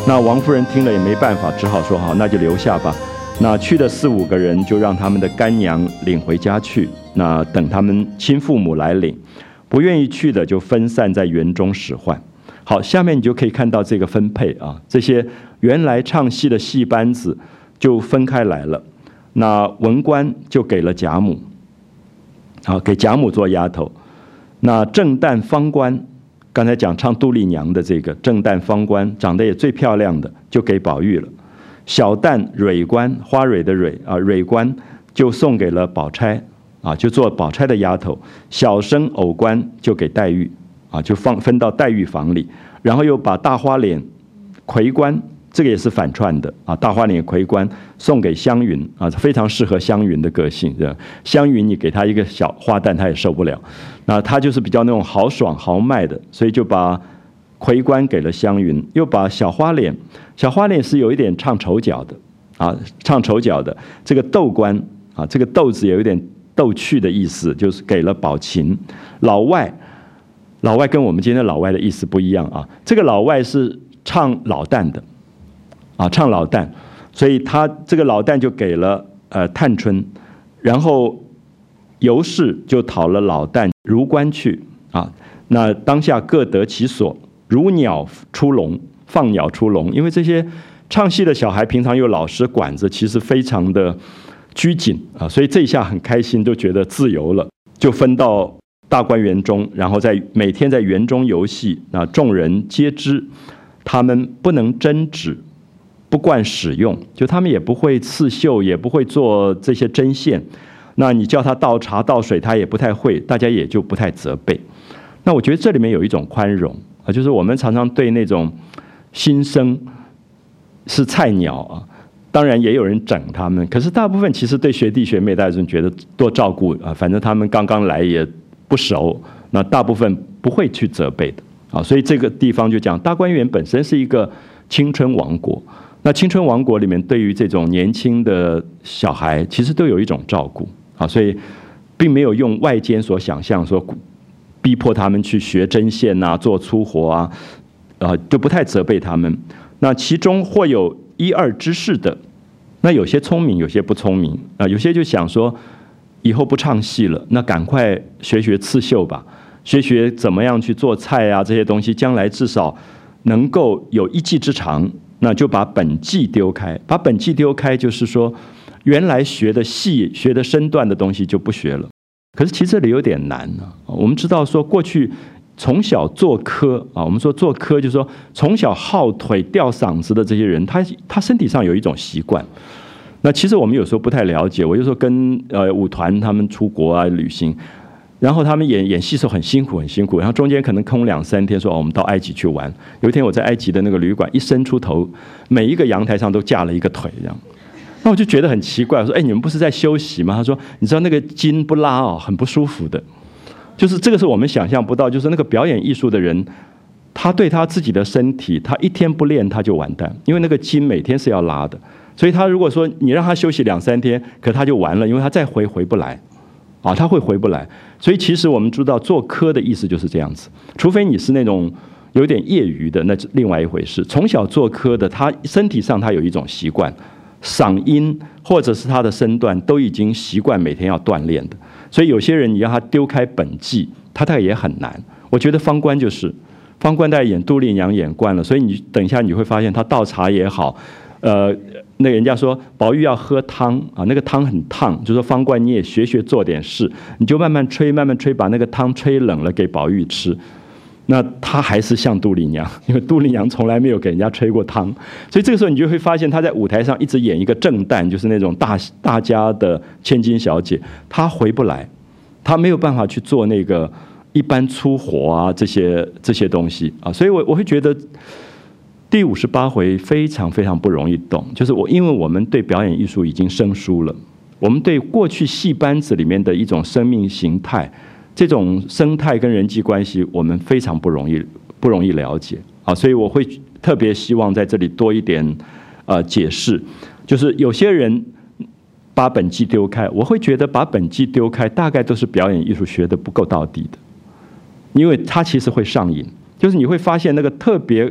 那王夫人听了也没办法，只好说好，那就留下吧。那去的4、5个人就让他们的干娘领回家去，那等他们亲父母来领，不愿意去的就分散在园中使唤。好，下面你就可以看到这个分配啊，这些原来唱戏的戏班子就分开来了。那文官就给了贾母，好，给贾母做丫头。那正旦芳官，刚才讲唱杜丽娘的这个正旦芳官，长得也最漂亮的，就给宝玉了。小旦蕊官，花蕊的蕊啊，蕊官就送给了宝钗啊，就做宝钗的丫头。小生偶官就给黛玉啊，就分到黛玉房里。然后又把大花脸魁官，这个也是反串的啊，大花脸魁官送给湘云啊，非常适合湘云的个性。湘云你给她一个小花旦，她也受不了。那她就是比较那种豪爽豪迈的，所以就把魁官给了湘云，又把小花脸是有一点唱丑角的啊，唱丑角的这个豆官啊，这个豆字有一点逗趣的意思，就是给了宝琴。老外跟我们今天的老外的意思不一样啊，这个老外是唱老旦的啊，唱老旦，所以他这个老旦就给了探春，然后尤氏就讨了老旦如官去啊。那当下各得其所，如鸟出笼，放鸟出笼。因为这些唱戏的小孩平常有老师管着，其实非常的拘谨啊，所以这一下很开心，就觉得自由了，就分到大观园中，然后每天在园中游戏。那众人皆知，他们不能针指，不惯使用，就他们也不会刺绣，也不会做这些针线。那你叫他倒茶倒水，他也不太会，大家也就不太责备。那我觉得这里面有一种宽容啊，就是我们常常对那种新生是菜鸟啊，当然也有人整他们，可是大部分其实对学弟学妹，大家觉得多照顾啊，反正他们刚刚来也不熟，那大部分不会去责备的啊。所以这个地方就讲大观园本身是一个青春王国，那青春王国里面对于这种年轻的小孩，其实都有一种照顾啊，所以并没有用外间所想象说逼迫他们去学针线啊、做粗活啊，就不太责备他们。那其中或有1、2知识的，那有些聪明，有些不聪明啊，有些就想说以后不唱戏了，那赶快学学刺绣吧，学怎么样去做菜啊，这些东西将来至少能够有一技之长，那就把本技丢开。把本技丢开就是说原来学的戏、学的身段的东西就不学了。可是其实这里有点难啊。我们知道说过去从小做科啊，我们说做科就是说从小耗腿吊嗓子的这些人，他身体上有一种习惯。那其实我们有时候不太了解，我有时候跟舞团他们出国啊旅行，然后他们演戏的时候很辛苦，然后中间可能空2、3天说我们到埃及去玩。有一天我在埃及的那个旅馆一伸出头，每一个阳台上都架了一个腿这样。那我就觉得很奇怪，我说你们不是在休息吗？他说你知道那个筋不拉哦，很不舒服的。就是这个是我们想象不到，就是那个表演艺术的人，他对他自己的身体，他一天不练他就完蛋，因为那个筋每天是要拉的。所以他如果说你让他休息2、3天，可他就完了，因为他再回不来啊，他会回不来。所以其实我们知道做科的意思就是这样子，除非你是那种有点业余的，那是另外一回事。从小做科的，他身体上他有一种习惯，嗓音或者是他的身段都已经习惯每天要锻炼的。所以有些人你让他丢开本技，他大概也很难。我觉得方官就是方官，大概演杜丽娘演惯了，所以你等一下你会发现他倒茶也好，那人家说宝玉要喝汤啊，那个汤很烫，就说方官你也学做点事，你就慢慢吹，把那个汤吹冷了给宝玉吃。那他还是像杜丽娘，因为杜丽娘从来没有给人家吹过汤，所以这个时候你就会发现他在舞台上一直演一个正旦，就是那种大家的千金小姐，他回不来，他没有办法去做那个一般粗活啊这些东西啊，所以我会觉得第58回非常非常不容易懂，就是因为我们对表演艺术已经生疏了，我们对过去戏班子里面的一种生命形态。这种生态跟人际关系，我们非常不容易了解啊，所以我会特别希望在这里多一点解释。就是有些人把本技丢开，我会觉得把本技丢开，大概都是表演艺术学的不够到底的，因为它其实会上瘾，就是你会发现那个特别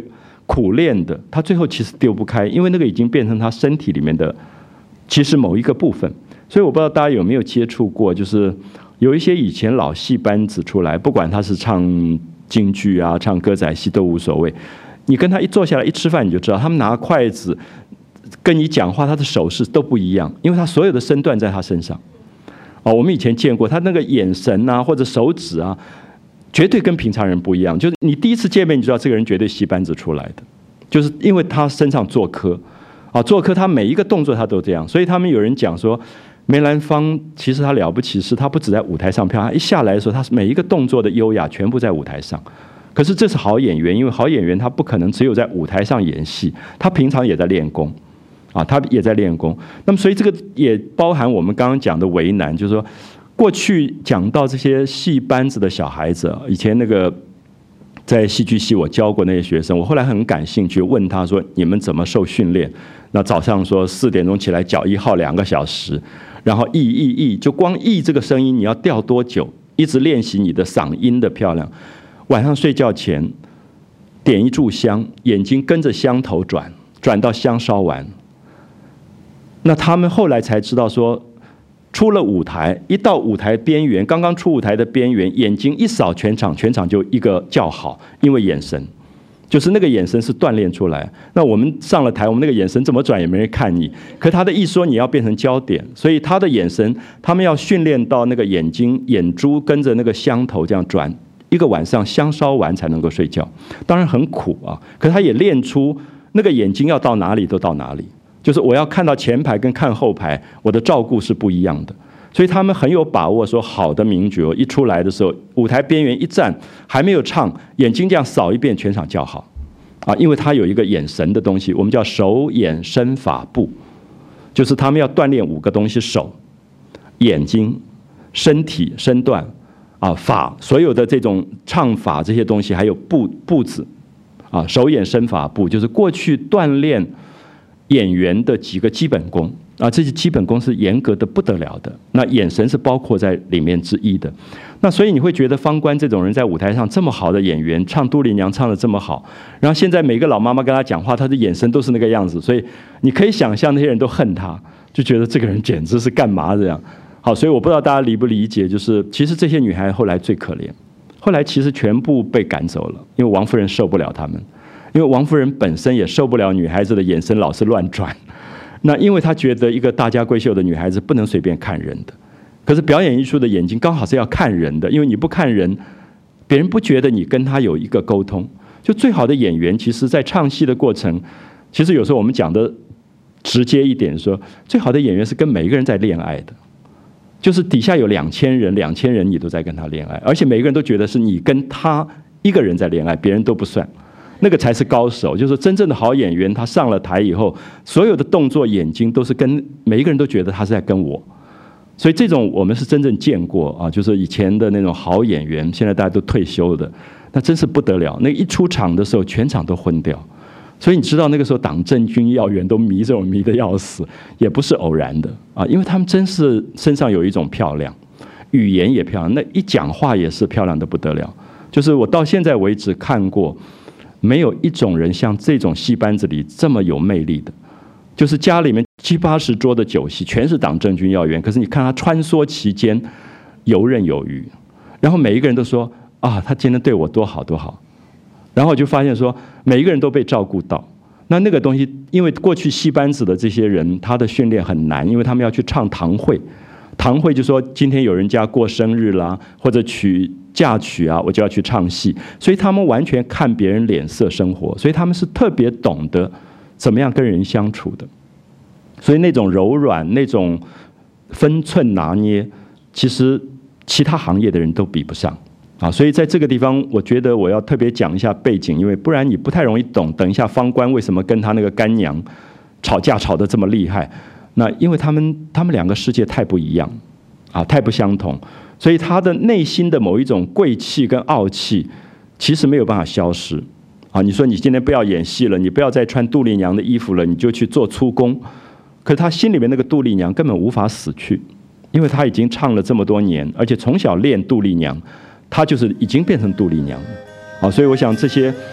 苦练的，他最后其实丢不开，因为那个已经变成他身体里面的其实某一个部分。所以我不知道大家有没有接触过，就是有一些以前老戏班子出来，不管他是唱京剧啊、唱歌仔戏都无所谓，你跟他一坐下来一吃饭，你就知道他们拿筷子跟你讲话，他的手势都不一样，因为他所有的身段在他身上。我们以前见过他那个眼神啊，或者手指啊，绝对跟平常人不一样。就是你第一次见面，你就知道这个人绝对戏班子出来的，就是因为他身上做科做科，他每一个动作他都这样。所以他们有人讲说，梅兰芳其实他了不起，是他不止在舞台上漂亮，他一下来的时候，他每一个动作的优雅全部在舞台上。可是这是好演员，因为好演员他不可能只有在舞台上演戏，他平常也在练功。他也在练功。那么所以这个也包含我们刚刚讲的为难，就是说过去讲到这些戏班子的小孩子，以前那个在戏剧系我教过那些学生，我后来很感兴趣，问他说你们怎么受训练？那早上说4点钟起来脚1号2个小时，然后译，就光译这个声音你要调多久，一直练习你的嗓音的漂亮。晚上睡觉前点一炷香，眼睛跟着香头转到香烧完。那他们后来才知道说，出了舞台，一到舞台边缘，刚刚出舞台的边缘，眼睛一扫全场就一个叫好，因为眼神，就是那个眼神是锻炼出来。那我们上了台，我们那个眼神怎么转也没人看你，可他的一说你要变成焦点，所以他的眼神，他们要训练到那个眼睛眼珠跟着那个香头这样转，一个晚上香烧完才能够睡觉。当然很苦啊，可他也练出那个眼睛要到哪里都到哪里。就是我要看到前排跟看后排，我的照顾是不一样的，所以他们很有把握说，好的名角一出来的时候，舞台边缘一站，还没有唱，眼睛这样扫一遍，全场叫好，因为他有一个眼神的东西，我们叫手眼身法步，就是他们要锻炼5个东西：手、眼睛、身体、身段法，所有的这种唱法这些东西，还有步子手眼身法步，就是过去锻炼演员的几个基本功这些基本功是严格的不得了的。那眼神是包括在里面之一的。那所以你会觉得方官这种人在舞台上这么好的演员，唱杜丽娘唱得这么好，然后现在每个老妈妈跟他讲话，他的眼神都是那个样子，所以你可以想象那些人都恨他，就觉得这个人简直是干嘛这样。好，所以我不知道大家理不理解，就是其实这些女孩后来最可怜，后来其实全部被赶走了，因为王夫人受不了他们。因为王夫人本身也受不了女孩子的眼神老是乱转，那因为她觉得一个大家闺秀的女孩子不能随便看人的，可是表演艺术的眼睛刚好是要看人的，因为你不看人，别人不觉得你跟他有一个沟通。就最好的演员，其实在唱戏的过程，其实有时候我们讲的直接一点说，最好的演员是跟每一个人在恋爱的，就是底下有2000人你都在跟他恋爱，而且每个人都觉得是你跟他一个人在恋爱，别人都不算。那个才是高手，就是真正的好演员，他上了台以后，所有的动作眼睛都是跟每一个人都觉得他是在跟我，所以这种我们是真正见过就是以前的那种好演员，现在大家都退休的，那真是不得了，那一出场的时候全场都昏掉。所以你知道那个时候党政军要员都迷这种迷得要死，也不是偶然的因为他们真是身上有一种漂亮，语言也漂亮，那一讲话也是漂亮的不得了。就是我到现在为止看过，没有一种人像这种戏班子里这么有魅力的，就是家里面70、80桌的酒席全是党政军要员，可是你看他穿梭其间游刃有余，然后每一个人都说他今天对我多好多好，然后我就发现说每一个人都被照顾到。那个东西，因为过去戏班子的这些人，他的训练很难，因为他们要去唱堂会，堂会就说今天有人家过生日啦，或者嫁娶我就要去唱戏，所以他们完全看别人脸色生活，所以他们是特别懂得怎么样跟人相处的。所以那种柔软，那种分寸拿捏，其实其他行业的人都比不上所以在这个地方，我觉得我要特别讲一下背景，因为不然你不太容易懂。等一下方官为什么跟他那个干娘吵架吵得这么厉害？那因为他们2个世界太不一样太不相同。所以他的内心的某一种贵气跟傲气，其实没有办法消失你说你今天不要演戏了，你不要再穿杜丽娘的衣服了，你就去做粗工。可是他心里面那个杜丽娘根本无法死去，因为他已经唱了这么多年，而且从小练杜丽娘，他就是已经变成杜丽娘所以我想这些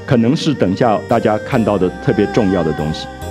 可能是等一下大家看到的特别重要的东西。